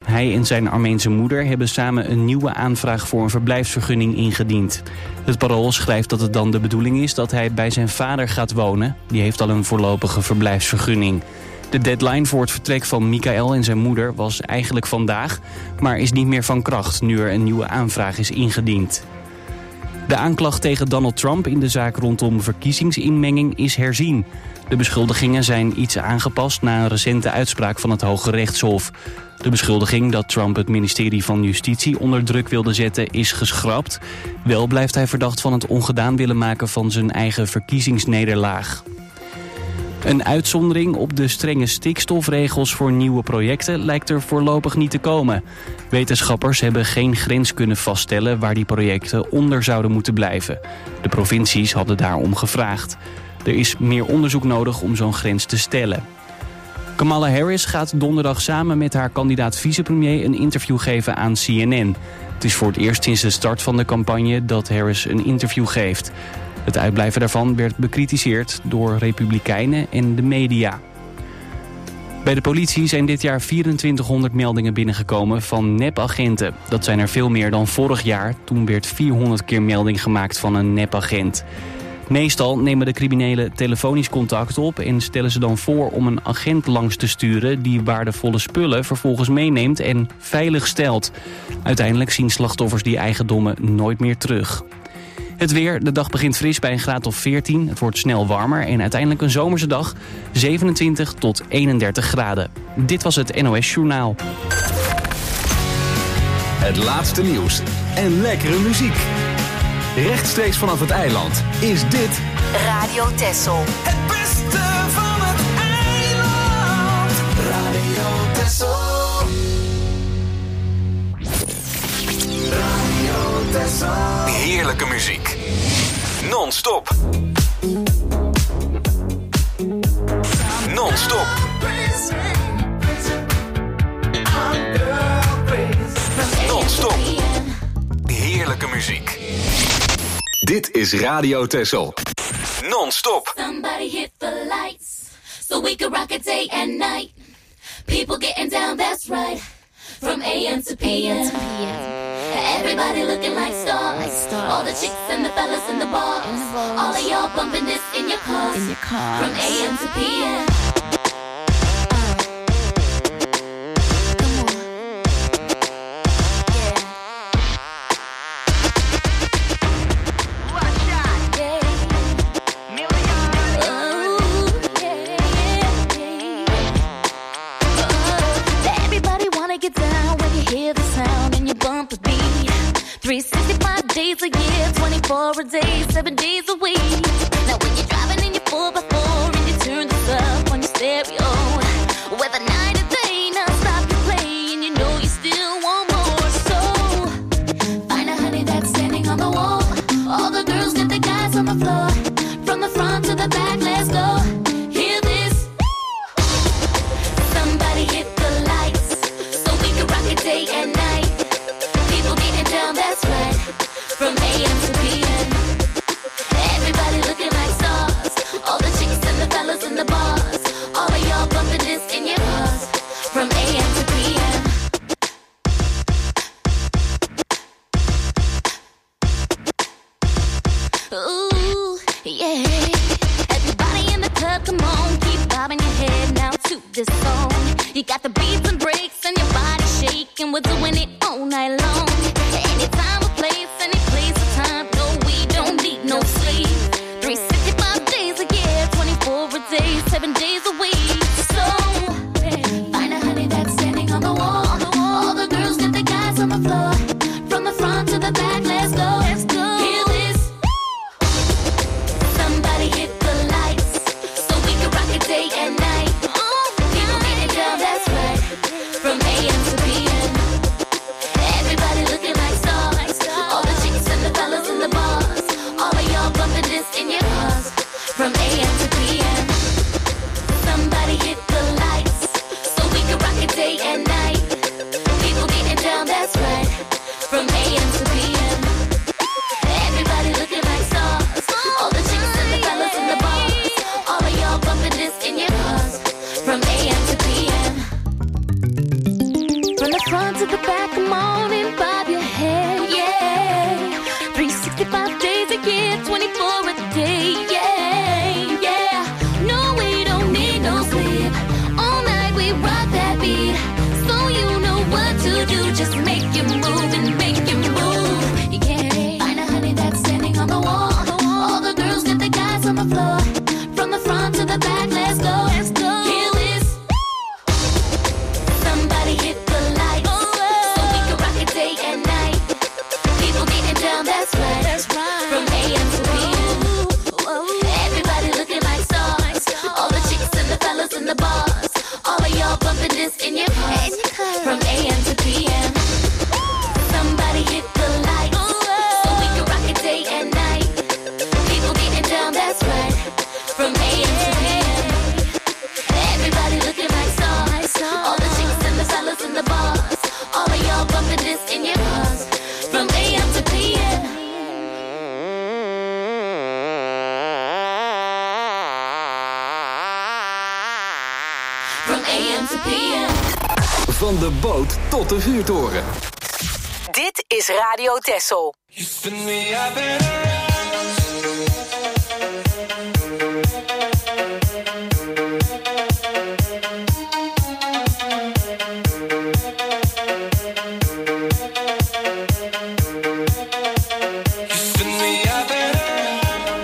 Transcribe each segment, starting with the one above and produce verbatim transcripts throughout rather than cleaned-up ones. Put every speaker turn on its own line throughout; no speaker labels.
Hij en zijn Armeense moeder hebben samen een nieuwe aanvraag voor een verblijfsvergunning ingediend. Het Parool schrijft dat het dan de bedoeling is dat hij bij zijn vader gaat wonen. Die heeft al een voorlopige verblijfsvergunning. De deadline voor het vertrek van Michael en zijn moeder was eigenlijk vandaag, maar is niet meer van kracht nu er een nieuwe aanvraag is ingediend. De aanklacht tegen Donald Trump in de zaak rondom verkiezingsinmenging is herzien. De beschuldigingen zijn iets aangepast na een recente uitspraak van het Hoge Rechtshof. De beschuldiging dat Trump het ministerie van Justitie onder druk wilde zetten is geschrapt. Wel blijft hij verdacht van het ongedaan willen maken van zijn eigen verkiezingsnederlaag. Een uitzondering op de strenge stikstofregels voor nieuwe projecten lijkt er voorlopig niet te komen. Wetenschappers hebben geen grens kunnen vaststellen waar die projecten onder zouden moeten blijven. De provincies hadden daarom gevraagd. Er is meer onderzoek nodig om zo'n grens te stellen. Kamala Harris gaat donderdag samen met haar kandidaat vicepremier een interview geven aan C N N. Het is voor het eerst sinds de start van de campagne dat Harris een interview geeft. Het uitblijven daarvan werd bekritiseerd door republikeinen en de media. Bij de politie zijn dit jaar vierentwintighonderd meldingen binnengekomen van nepagenten. Dat zijn er veel meer dan vorig jaar. Toen werd vierhonderd keer melding gemaakt van een nepagent. Meestal nemen de criminelen telefonisch contact op en stellen ze dan voor om een agent langs te sturen die waardevolle spullen vervolgens meeneemt en veilig stelt. Uiteindelijk zien slachtoffers die eigendommen nooit meer terug. Het weer, de dag begint fris bij een graad of veertien. Het wordt snel warmer en uiteindelijk een zomerse dag, zevenentwintig tot eenendertig graden. Dit was het N O S Journaal.
Het laatste nieuws en lekkere muziek. Rechtstreeks vanaf het eiland is dit
Radio Texel.
Het beste van het eiland. Radio Texel. Radio Texel.
heerlijke muziek. Non-stop. Non-stop. Non-stop. Heerlijke muziek. Dit is Radio Texel. Non-stop.
Somebody hit the lights so we can rock it day and night. People getting down, that's right. From A M to P M. Everybody looking like stars. All the chicks and the fellas in the bars. All of y'all bumping this in your cars. From A M to P M. three sixty-five days a year, twenty-four a day, seven days a week. Now when you're driving in your four by four and you turn this up on your stereo, whether night or day, non-stop you play and you know you still want more. So find a honey that's standing on the wall. All the girls get the guys on the floor. From the front to the back, let's go. Hear this. Somebody hit the lights so we can rock it day and night. Down, that's right, from A M to P M. Everybody looking like stars. All the chicks and the fellas in the bars. All of y'all bumping this in your cars. From A M to P M. Ooh, yeah. Everybody in the club, come on, keep bobbing your head now to this song. You got the beats and breaks and your body shaking. We're doing it all night long. Anytime, a place, any place, a time. No, we don't need no sleep. three sixty-five days a year, twenty-four a day, seven days a week. So, find a honey that's standing on the wall. All the girls get the guys on the floor. From the front to the back, let's go. Let's go. Hear this. Somebody hit the lights so we can rock it day and night. People get it down, that's right. From A M to P M. Everybody looking front to the back, come on and bob your head, yeah. three sixty-five days a year, twenty-four a day, yeah, yeah. No, we don't need no sleep. All night we rock that beat. So you know what to do, just make you move and make you move, yeah. Find a honey that's standing on the wall. All the girls get the guys on the floor. From the front to the back, let's go, let's go. Hear this. Somebody hit the lights, so we can rock it day and night. People getting down, that's right, that's right. From A M to P M. Everybody looking like stars. All the chicks and the fellas in the bars. All of y'all bumping this in your cars. From A M to P M. Somebody hit the lights, so we can rock it day and night. People getting down, that's right. From A M to P M. Everybody looking like stars. All the chicks and the fellas in the bars. All of y'all bumping this in your cars. From A M to P M. From A M to P M.
Van de boot tot de vuurtoren.
Dit is Radio Texel.
You spin me up and around. You spin me up and around.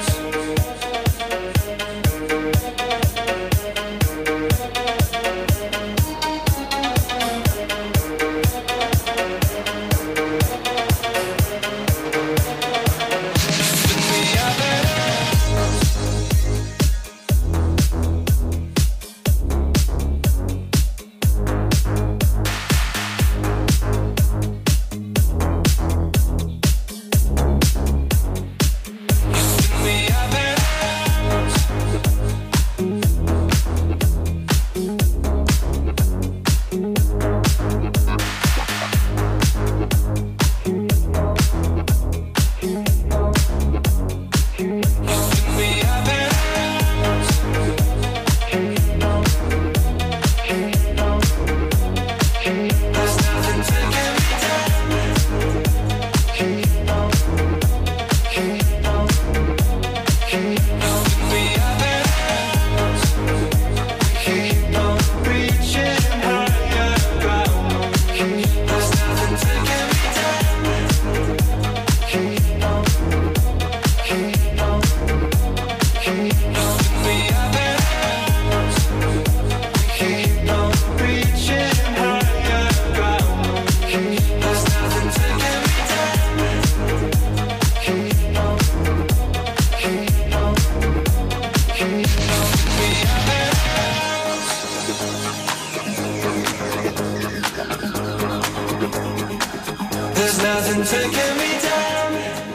There's nothing taking me down.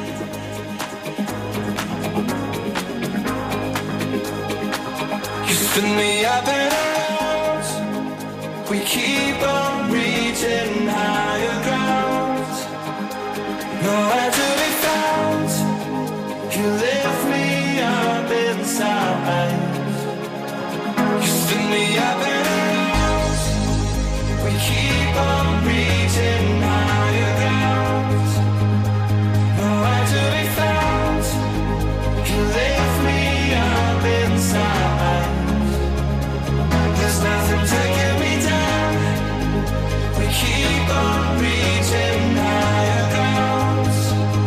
You spin me up and out. We keep on reaching higher ground. Nowhere to be found. You lift me up inside. You spin me up and out. We keep on reaching higher ground. Nowhere to be found. You lift me up inside. There's nothing taking me down. We keep on reaching higher ground.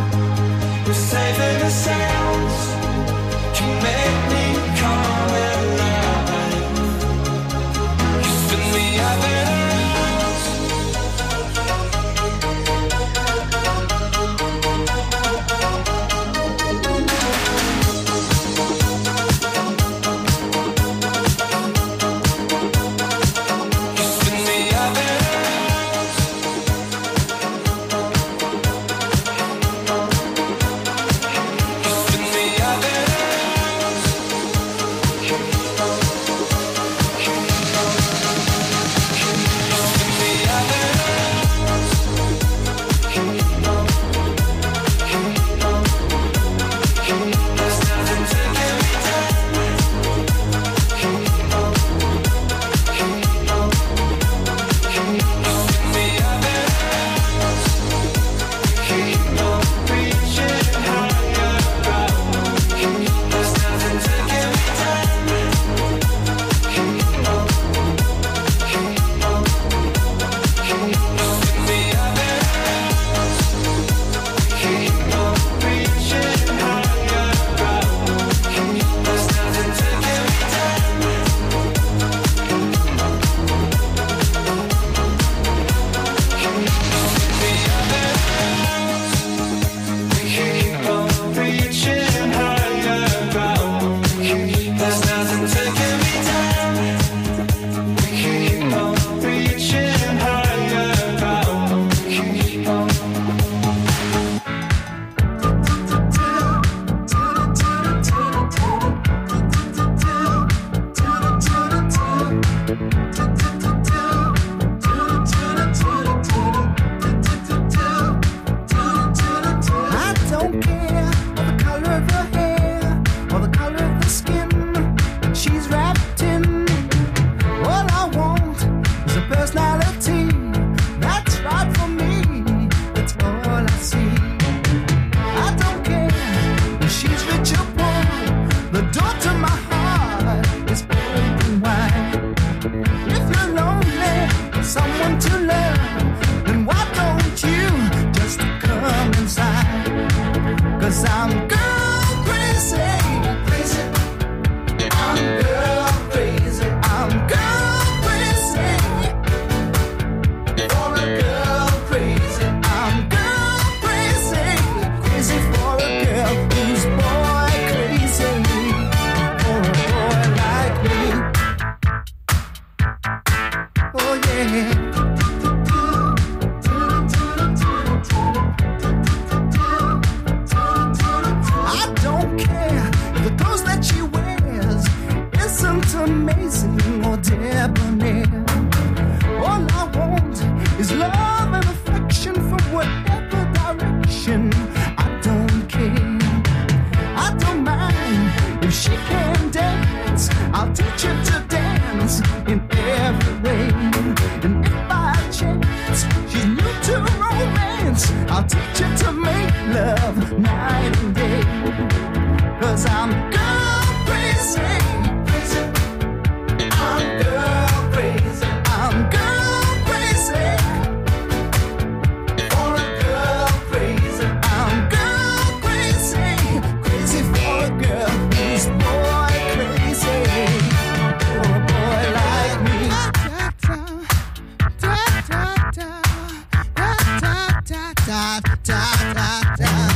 da, da, da, da.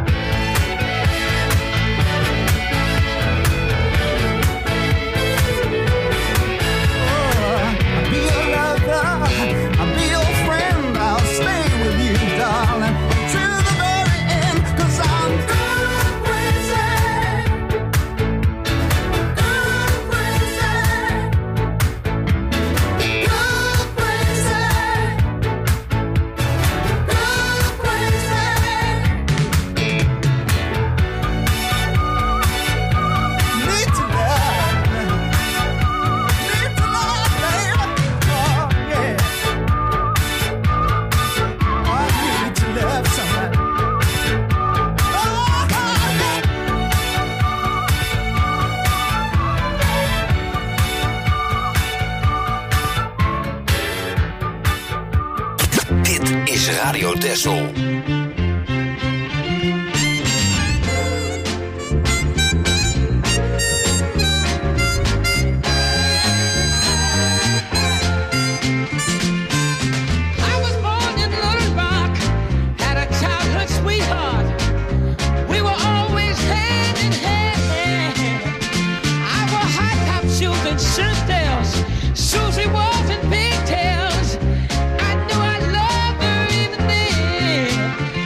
Radio Texel.
Susie was in pigtails. I knew I loved her even then.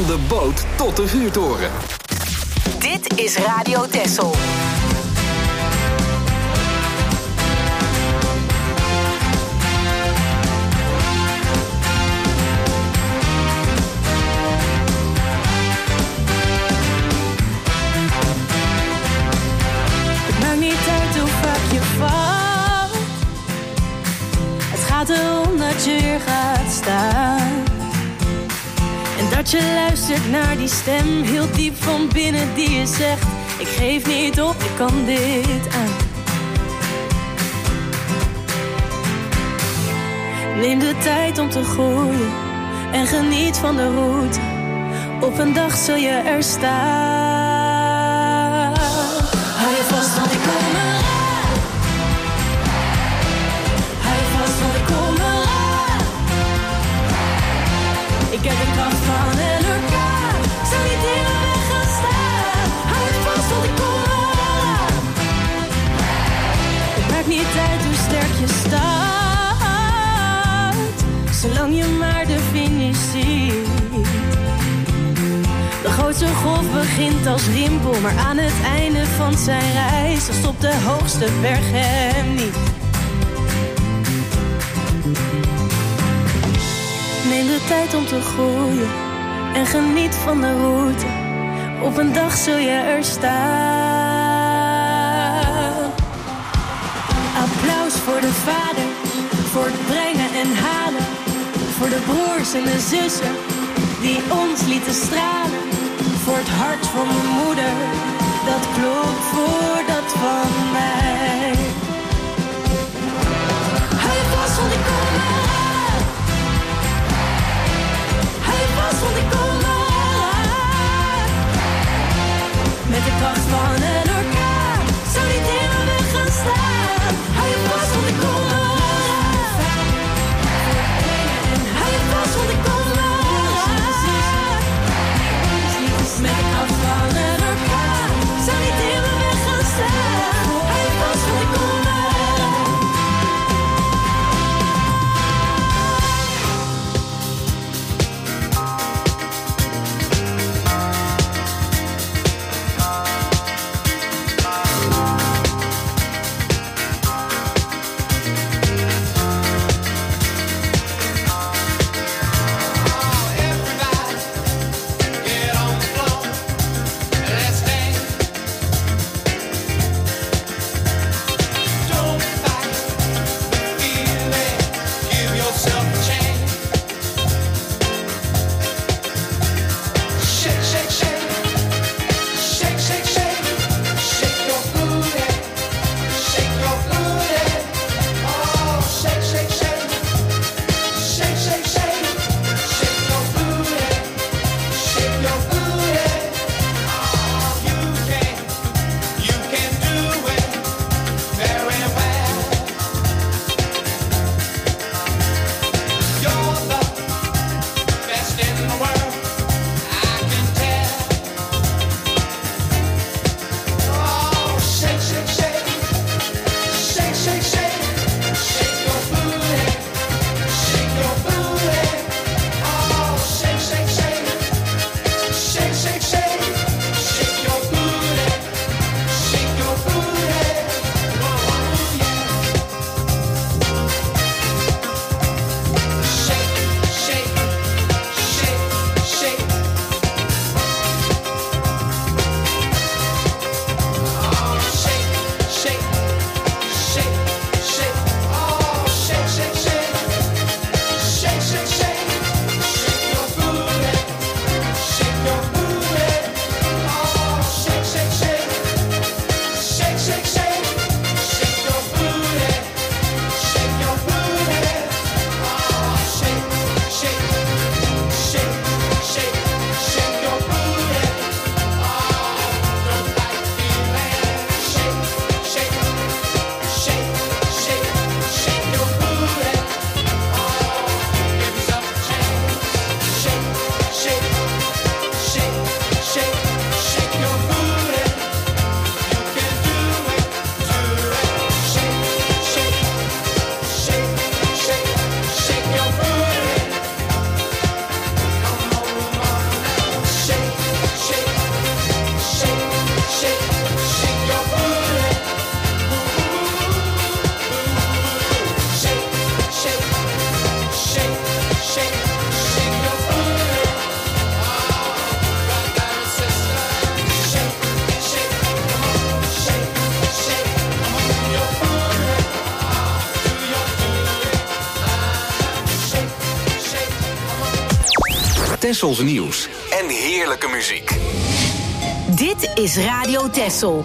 de boot tot de vuurtoren.
Dit is Radio Texel.
Het maakt niet uit hoe vaak je valt. Het gaat erom dat je weer gaat staan. En dat je luistert naar die stem heel diep van binnen die je zegt: ik geef niet op, ik kan dit aan. Neem de tijd om te groeien en geniet van de route. Op een dag zul je er staan. Hou je vast, want ik kom eraan. Hou je vast, want ik kom eraan. Ik heb de kracht van een orkaan. Zou niet in de weg gaan staan. Hou je vast, want ik kom eraan. Het maakt niet uit hoe sterk je staat, zolang je maar de finish ziet. De grootste golf begint als rimpel, maar aan het einde van zijn reis dan stopt de hoogste berg hem niet. Neem de tijd om te groeien en geniet van de route. Op een dag zul je er staan. Applaus voor de vader, voor het brengen en halen. Voor de broers en de zussen die ons lieten stralen. Voor het hart van mijn moeder, dat klopt voor dat van mij. Hou je vast, want ik kom eraan. Hou je vast, want ik kom eraan. Met de kracht van een orkaan, zou niet in de weg gaan staan. Hou je vast, want ik kom eraan. Hou je vast, want ik kom eraan. Met de kracht van een orkaan, zou niet in de weg gaan staan. Hou je vast, want ik kom eraan.
Tessels nieuws en heerlijke muziek.
Dit is Radio Tessel.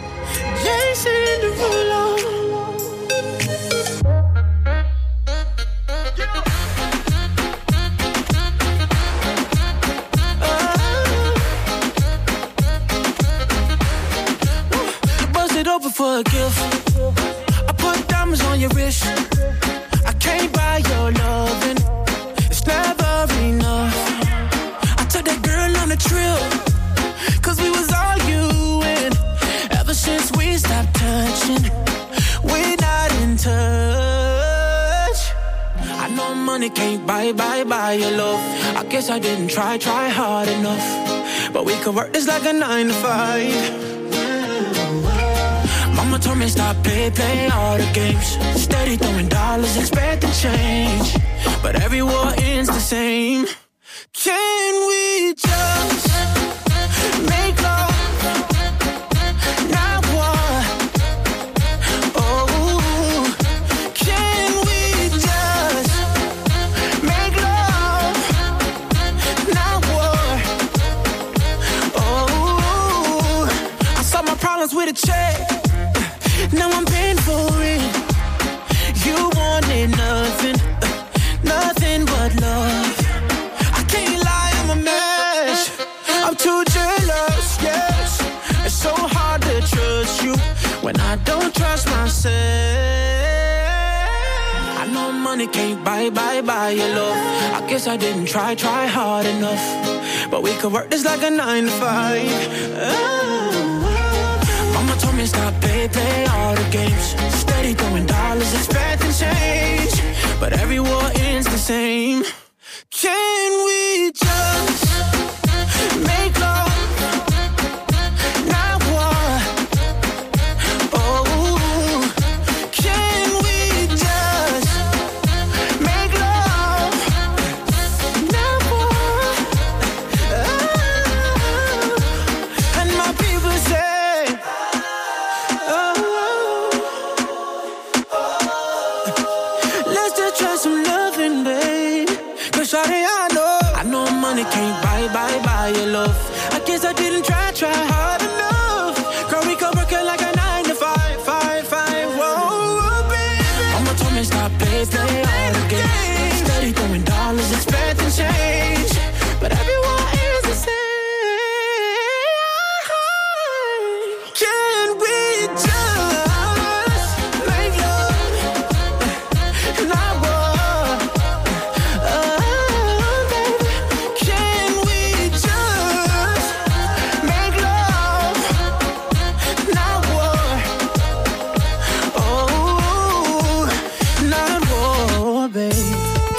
Bust it open for a gift. I put diamonds on your wrist. I can't buy your loving. It's never enough. I took that girl on a trip. Cause we was arguing. Ever since we stopped touching, we're not in touch. I know money can't buy, buy, buy your love. I guess I didn't try, try hard enough. But we could work this like a nine to five. Mama told me stop, play, play all the games. Steady throwing dollars, expecting change. But every war ends the same. Can we just make love, not war? Oh, can we just make love, not war? Oh, I solved my problems with a check. Now I'm paying for it. You wanted nothing, nothing but love. I can't lie, I'm a mess. I'm too jealous, yes. It's so hard to trust you when I don't trust myself. I know money can't buy, buy, buy your love. I guess I didn't try, try hard enough. But we could work this like a nine to five. Oh. Mama told me stop, play, play all the games. Steady throwing dollars, expecting change. But every war ends the same. Can we just make love, not war? Oh, can we just make love, not war? Oh, and my people say, oh, let's just try some loving, babe. Cause shawty, I know, I know money can't buy, buy, buy your love. I guess I didn't try, try hard enough. Girl, we could work it like a nine to five, five, five, whoa, baby. Mama told me stop, play, play all the games. Steady throwing dollars, expecting change. But everyone is the same. Can we just make love, not war? Oh, baby, can we just make love, not war? Oh, not war, baby.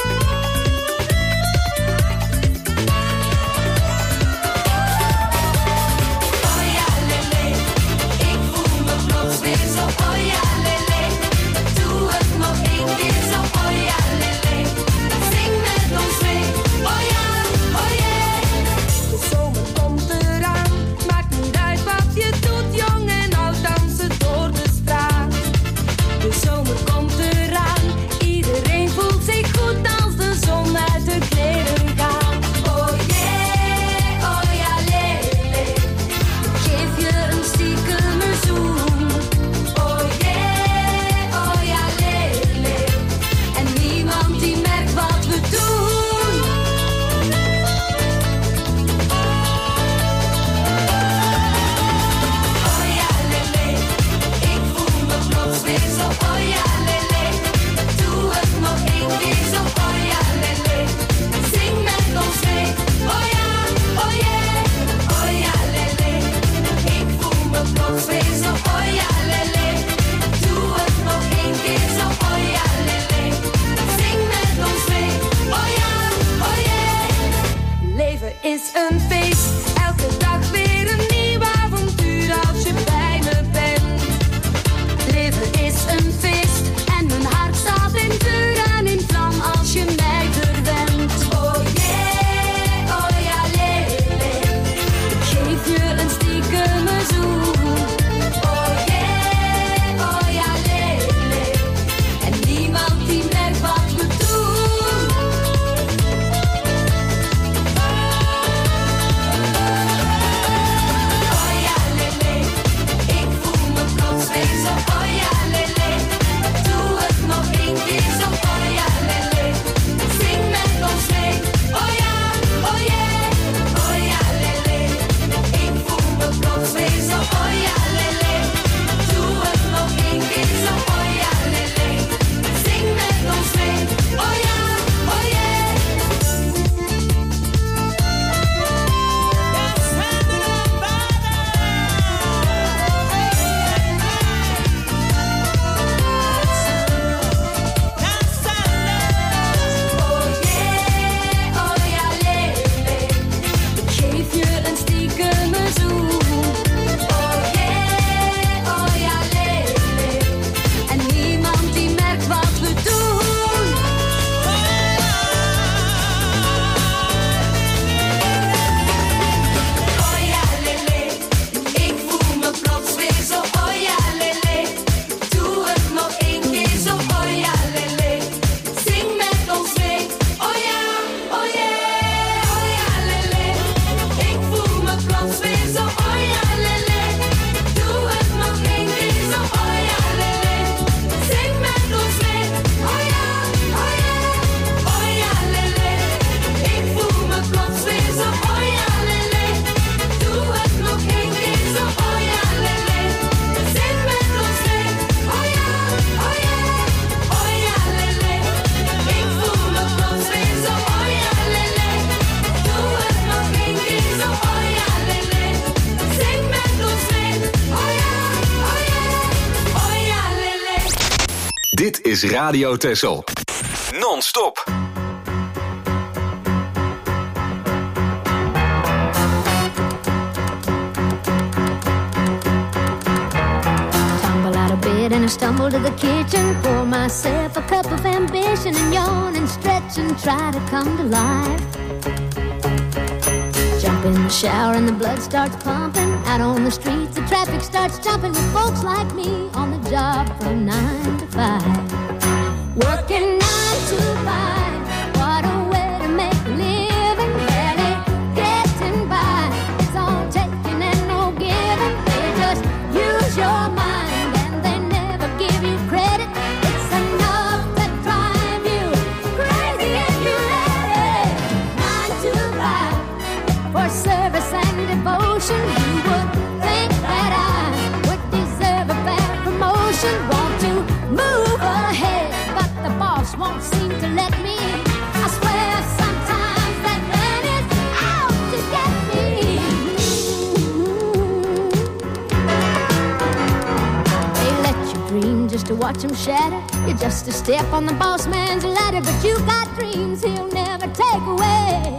is Radio Texel. Non-stop.
And I stumble to the kitchen, pour myself a cup of ambition and yawn and stretch and try to come to life. Jump in the shower and the blood starts pumping. Out on the streets the traffic starts jumping with folks like me on the job from nine to five. Working nine to five, what a way to make a living. Barely getting by, it's all taking and no giving. They just use your mind. Devotion, you would think that I would deserve a bad promotion. Want to move ahead, but the boss won't seem to let me. I swear sometimes that man is out to get me. They let you dream just to watch him shatter. You're just a step on the boss man's ladder, but you got dreams he'll never take away.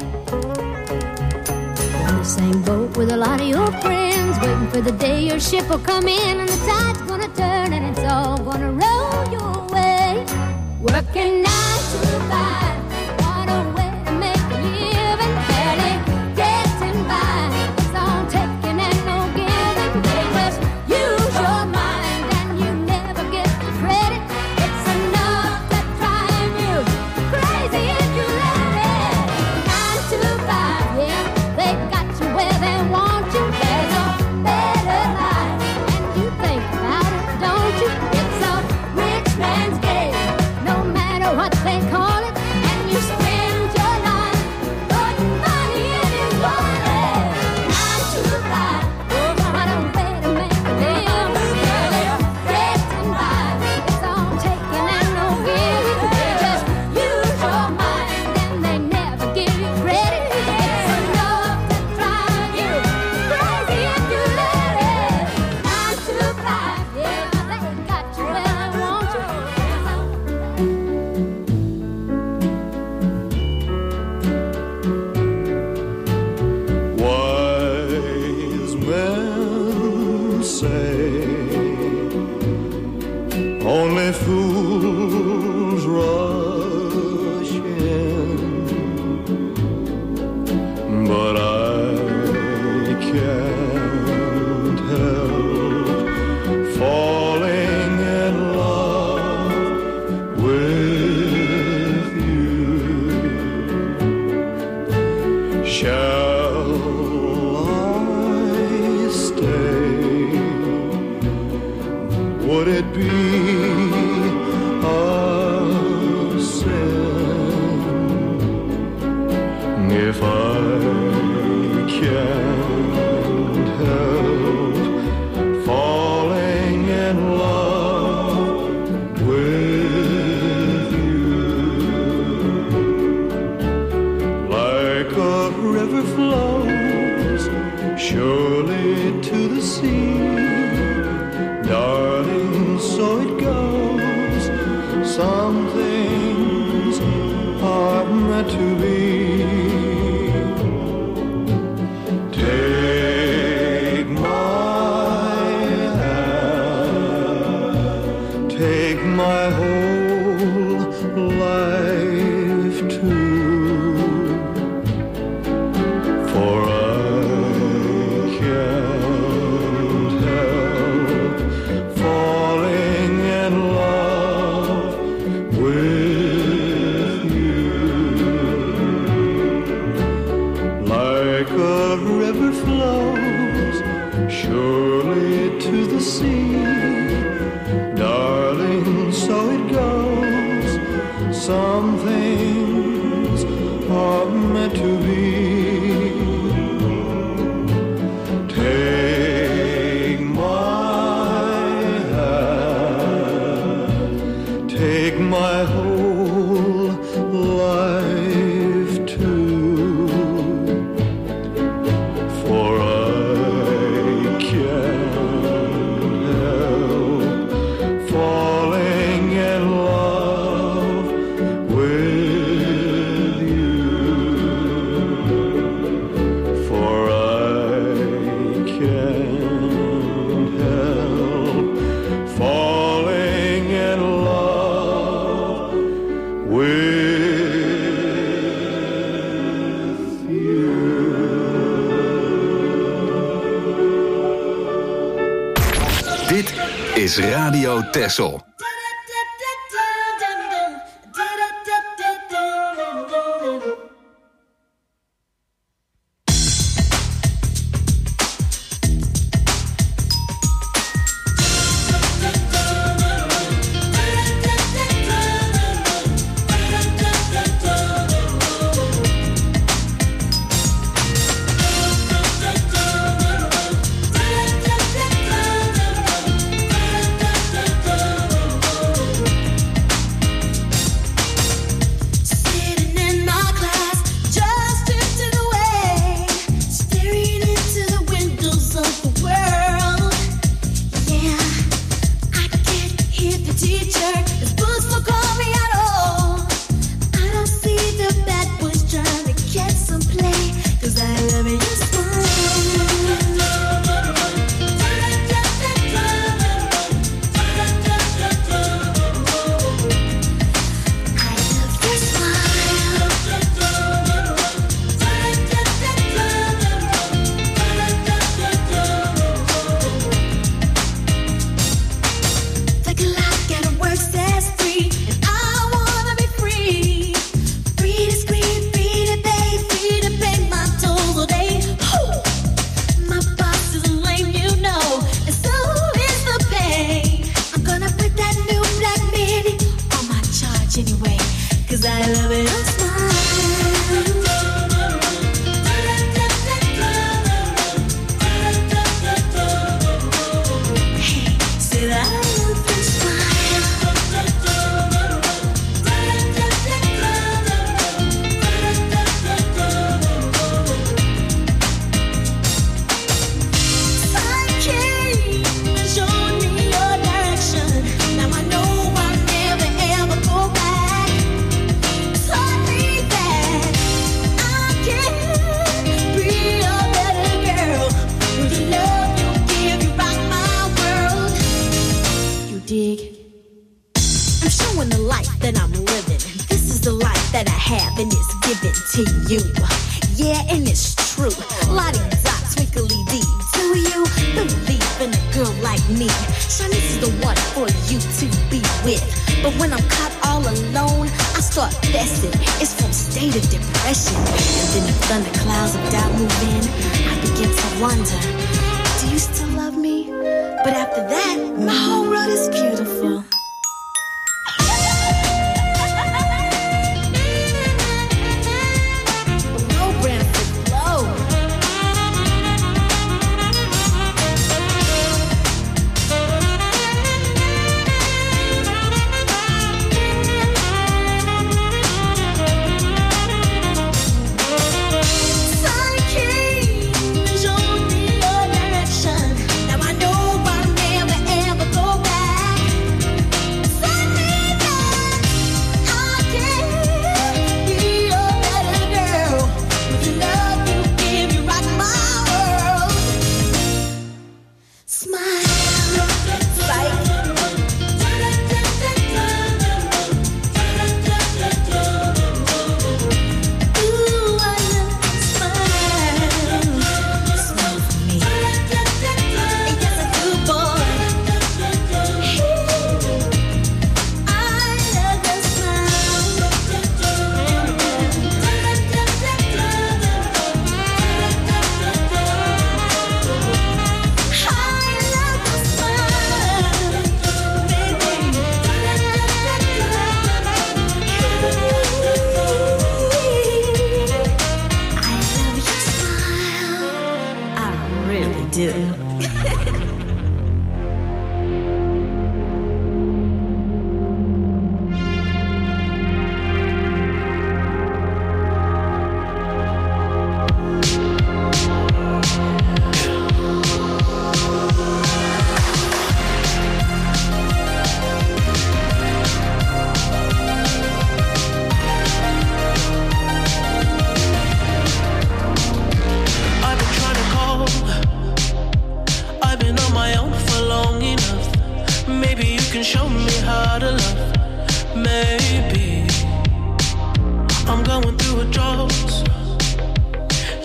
Same boat with a lot of your friends, waiting for the day your ship will come in and the tide's gonna turn and it's all gonna roll your way. Working nine to five, what a way to make a living. Barely getting by, it's all taking and no giving. They just use your mind and you never get the credit. It's enough to drive you crazy if you let it. Nine to five, yeah, they got where they want you. There's a better life, and you think about it, don't you? It's a rich man's game, no matter what they call it. And you spend your life putting money in his wallet. Nine to five, what a way to make a living. Getting by, it's all taking and no giving. They just use your mind and they never give you credit. It's enough to drive you crazy if you let it. Nine to five, yeah, they got you where they want you.
Wise men say only fools rush in, but I can't help falling in love with you. Shall I stay? Would it be a sin if I can't help falling in love with you? Like a river flows surely to the sea, darling, so it goes. Some things are meant to be. Take my hand, take my whole life too, for I can't help falling in love with you. Like a river flows surely to the sea, darling, so it goes. Some things are meant to be. Take my hand, take my whole life too, for I can't help falling in love
is Radio Texel.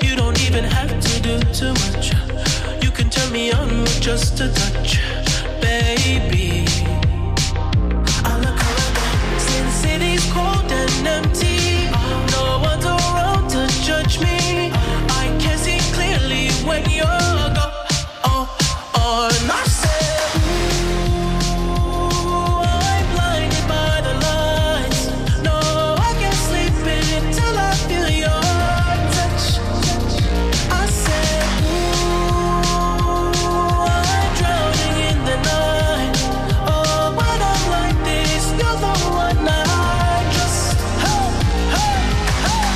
even have to do too much. You can turn me on with just a touch, baby. baby. I look around, see the city's cold and empty. No one's around to judge me. I can see clearly when you're gone. Oh, oh, and I said, ooh, I'm blinded by the lights. No, I can't sleep until I feel your touch. I said, ooh, I'm drowning in the night. Oh, when I'm like this, you're the one I just, hey, hey, hey.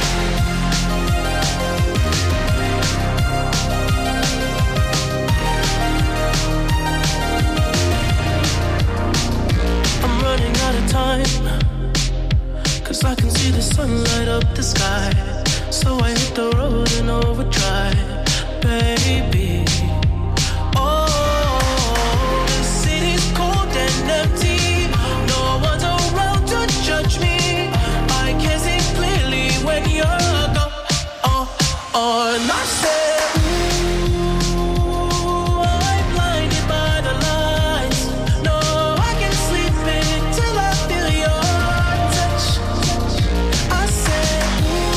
I'm running out of time, 'cause I can see the sun light up the sky. So I hit the road in overdrive, baby. Oh, the city's cold and empty. No one's around to judge me. I can see clearly when you're gone. Oh, oh, and I said, ooh, I'm blinded by the lights. No, I can't sleep until I feel your touch. I said,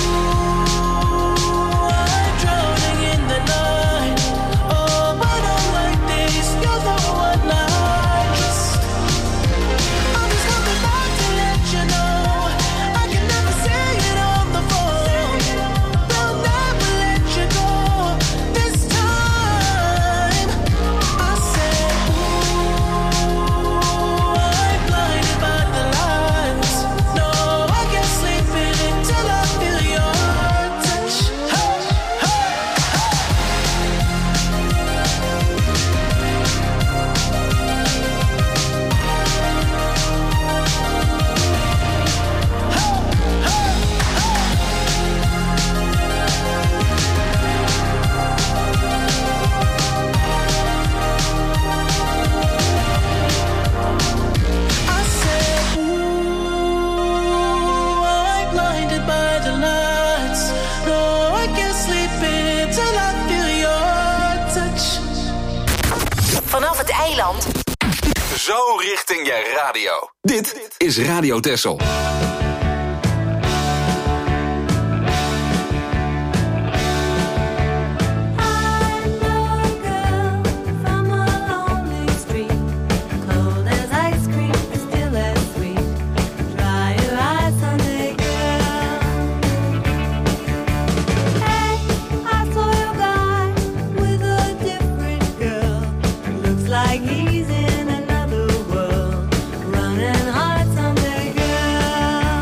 ooh, I'm drowning in the night. Oh, when I'm like this, you're the one I just. I'm just coming back to let you know I can never say it on the phone. They'll never let you go this time. I said, ooh, I'm blinded by the lights. No, I can't sleep until I feel your touch. Hey, hey, I said, ooh, I'm blinded by the lights. No, I can't sleep until I feel your touch.
Vanaf het eiland.
Zo richting je radio. Dit is Radio Texel.
Like he's in another world, running hard Sunday girl.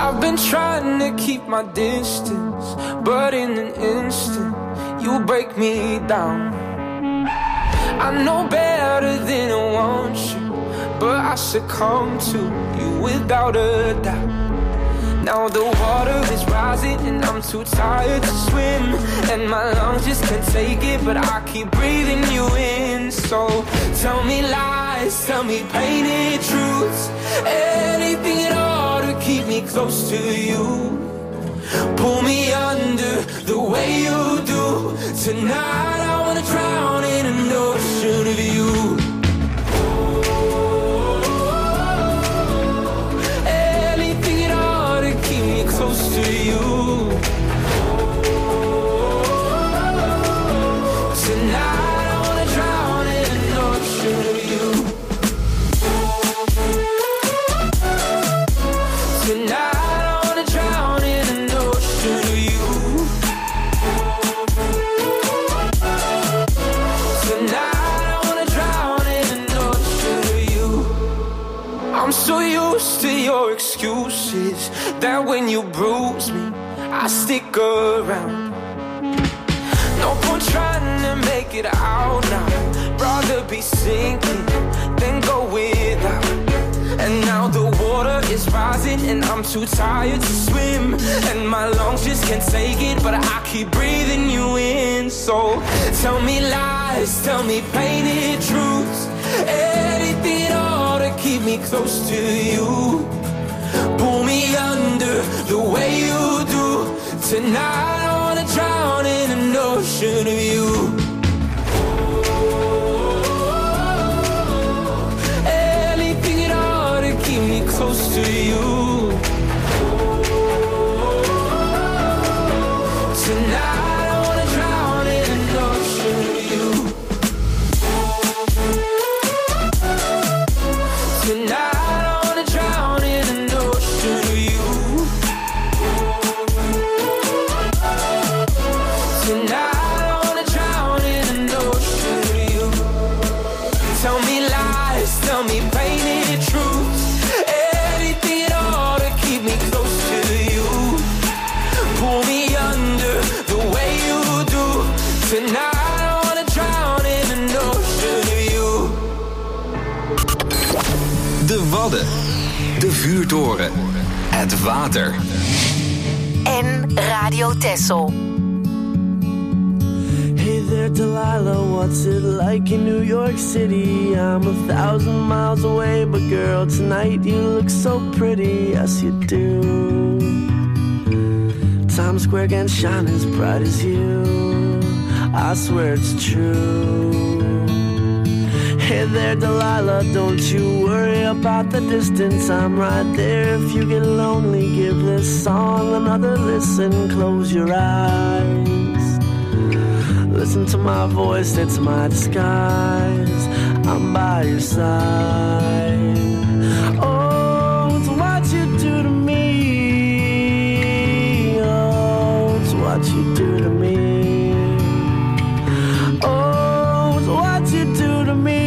I've been trying to keep my distance, but in an instant, you break me down. I know better than I want you, but I succumb to you without a doubt. Now the water is rising and I'm too tired to swim, and my lungs just can't take it, but I keep breathing you in. So tell me lies, tell me painted truths, anything at all to keep me close to you. Pull me under the way you do. Tonight I wanna drown in an ocean of you. Anything at all to keep me close to you. Tonight I wanna drown in an ocean of you. Tonight I'm so used to your excuses that when you bruise me, I stick around. No point trying to make it out now. Rather be sinking than go without. And now the water is rising and I'm too tired to swim, and my lungs just can't take it, but I keep breathing you in. So tell me lies, tell me painted truths, anything at all to keep me close to you. Pull me under the way you do. Tonight I wanna drown in an ocean of you. Anything at all to keep me close to you. Tonight I wanna drown in an ocean of you. Tonight I wanna drown in an ocean of you. Tonight I wanna drown in an ocean of you. Tell me lies, tell me painted truths, anything at all to keep me close to you. Pull me under the way you do. Tonight I wanna drown in an ocean of you.
De Wadden, de Vuurtoren, het water.
En Radio Texel.
Hey there, Delilah, what's it like in New York City? I'm a thousand miles away, but girl, tonight you look so pretty, yes you do. Times Square can't shine as bright as you, I swear it's true. Hey there, Delilah, don't you worry about the distance, I'm right there. If you get lonely, give this song another listen, close your eyes. Listen to my voice, it's my disguise, I'm by your side. Oh, it's what you do to me. Oh, it's what you do to me. Oh, it's what you do to me.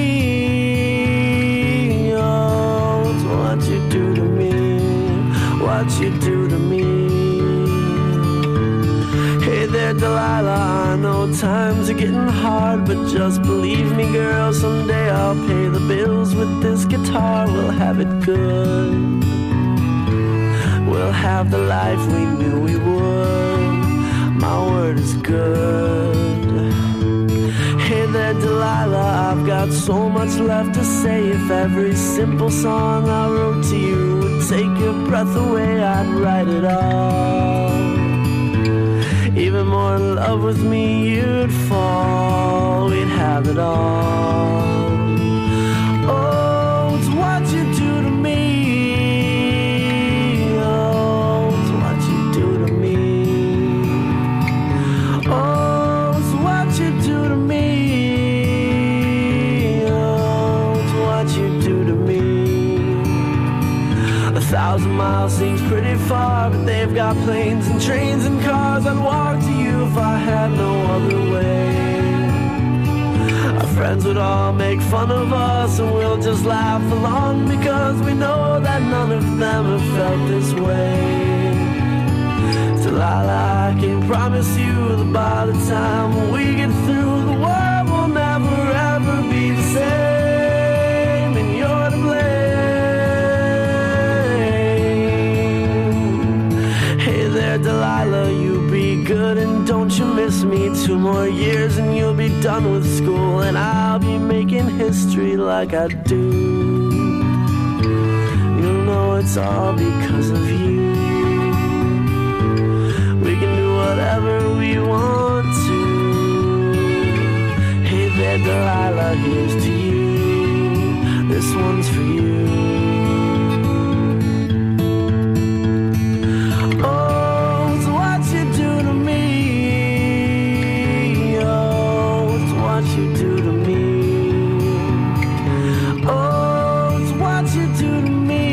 Oh, it's what you do to me. What you do to me. Hey there, Delilah, I know times are getting hard, but just believe me, girl, someday I'll pay the bills with this guitar. We'll have it good. We'll have the life we knew we would. My word is good. Hey there, Delilah, I've got so much left to say. If every simple song I wrote to you would take your breath away, I'd write it all. Even more in love with me, you'd fall. We'd have it all. Oh, it's what you do to me. Oh, it's what you do to me. Oh, it's what you do to me. Oh, it's what you do to me. A thousand miles seems pretty far, but they've got planes and trains and cars. I'd walk to you if I had no other way. Our friends would all make fun of us, and we'll just laugh along, because we know that none of them have felt this way. Delilah, I can promise you that by the time we get through, the world will never ever be the same, and you're to blame. Hey there, Delilah, you be good and don't you miss me. Two more years and you'll be done with school, and I'll be making history like I do. You'll know it's all because of you. We can do whatever we want to. Hey there, Delilah, here's to you. This one's for you. Oh, it's what you do to me. Oh, it's what you do to me. Oh, it's what you do to me.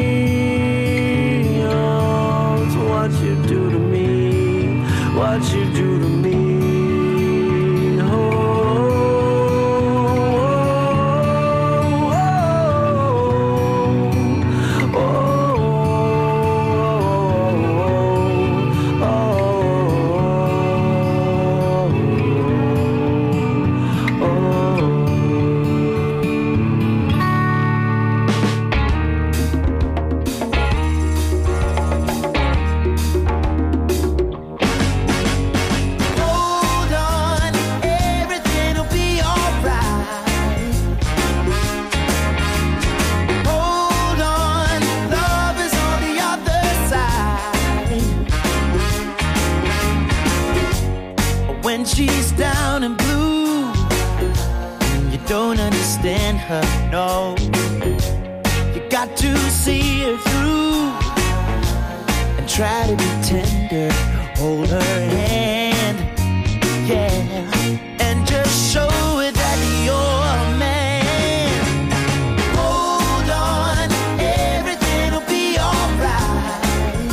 Oh, it's what you do to me. What you do to me. Oh, oh, oh, oh, oh, oh.
Hold on, everything'll be alright. Hold on, love is on the other side. When she's down and blue, you don't understand her, no. You got to see her through and try to be tender. Hold her hand, yeah, and just show her that you're a man. Hold on, everything'll be alright.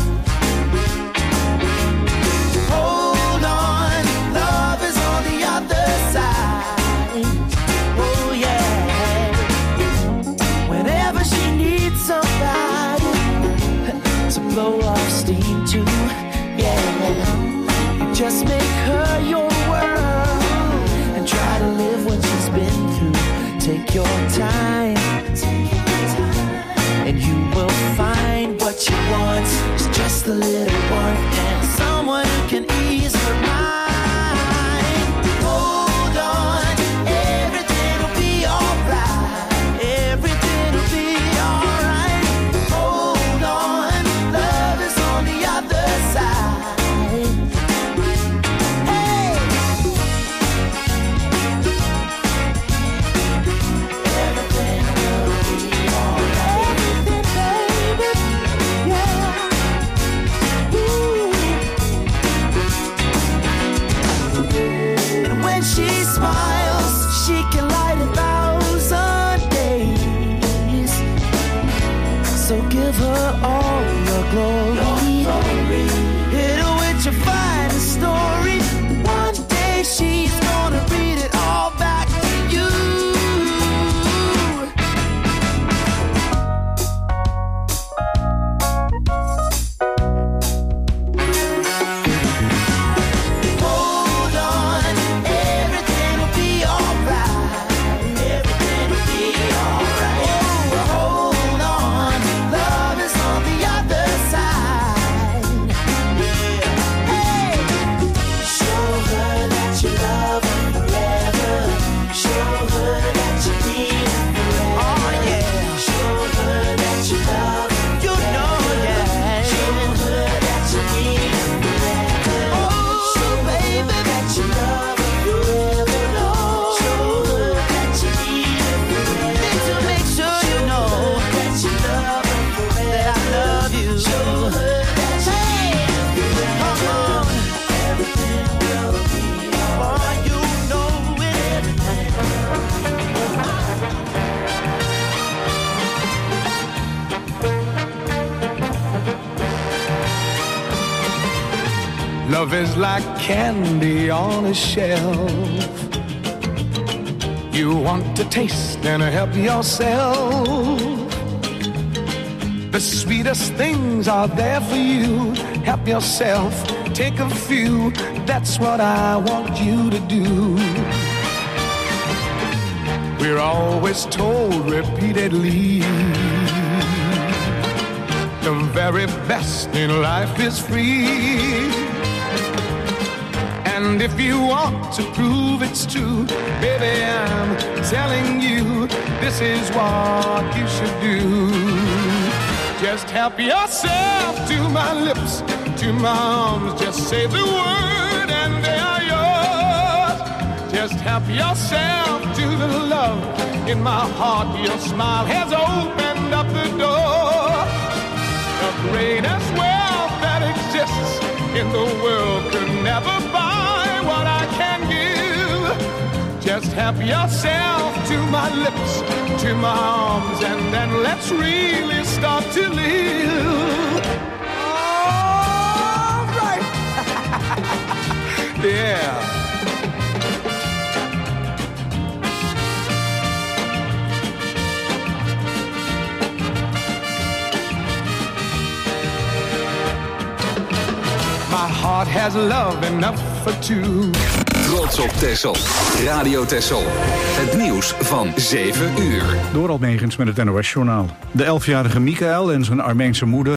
Hold on, love is on the other side. Oh yeah. Whenever she needs somebody to blow off steam to, yeah, you just make her your world and try to live what she's been through. Take your time, and you will find what you want. It's just a little warmth and someone who can ease her mind. Hold on, everything'll be alright. Everything'll be alright. Hold on, love is on the other side. Hey, everything will be alright. Everything, baby, yeah. Ooh. And when she smiles, she can light a thousand days. So give her all your glory. Hit her with your finest story. One day she's gonna read it all back to you. Hold on, everything'll be alright. Everything'll be alright. Oh, hold on, love is on the other side. Yeah. Hey, show her that you love her forever. Show her that you need her forever. Oh yeah. Show her that you love her. You know, yeah. Show her that you need her forever. Oh, show baby that you love her forever. No. Show her that you need her forever. Need to make sure you know that you love her forever. That I love you. Show her that you need her forever. Come on. Everything will be alright. You know it.
Love is like candy on a shelf. You want to taste and help yourself. The sweetest things are there for you. Help yourself, take a few. That's what I want you to do. We're always told repeatedly, the very best in life is free. And if you want to prove it's true, baby, I'm telling you, this is what you should do. Just help yourself to my lips, to my arms. Just say the word and they are yours. Just help yourself to the love in my heart. Your smile has opened up the door. The greatest wealth that exists in the world could never buy what I can give. Just help yourself to my lips, to my arms, and then let's really start to live. All right. Yeah. My heart has love enough for two.
Trots op Texel. Radio Texel. Het nieuws van zeven uur.
Door Almegens met het N O S-journaal. De elfjarige Michael en zijn Armeense moeder